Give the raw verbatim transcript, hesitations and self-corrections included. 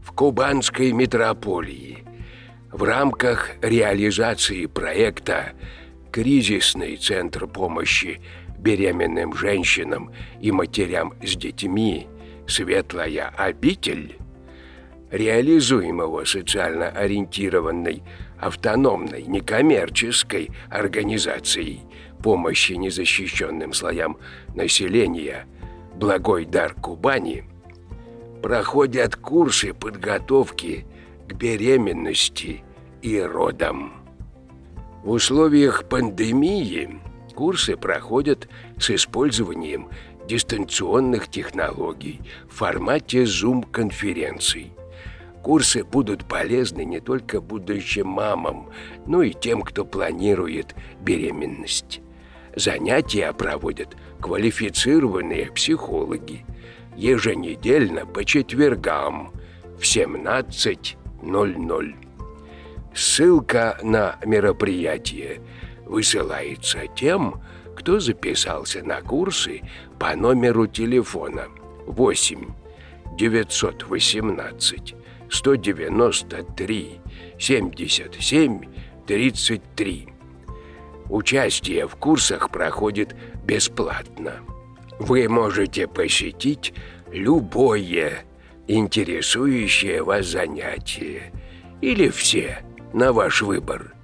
в Кубанской метрополии в рамках реализации проекта «Кризисный центр помощи беременным женщинам и матерям с детьми «Светлая обитель», реализуемого социально ориентированной автономной некоммерческой организацией помощи незащищенным слоям населения «Благой дар Кубани», проходят курсы подготовки к беременности и родам. В условиях пандемии курсы проходят с использованием дистанционных технологий в формате Zoom-конференций. Курсы будут полезны не только будущим мамам, но и тем, кто планирует беременность. Занятия проводят квалифицированные психологи еженедельно по четвергам в семнадцать ноль ноль. Ссылка на мероприятие высылается тем, кто записался на курсы по номеру телефона восемь девятьсот восемнадцать сто девяносто три семьдесят семь тридцать три. Участие в курсах проходит бесплатно. Вы можете посетить любое интересующее вас занятие или все, на ваш выбор.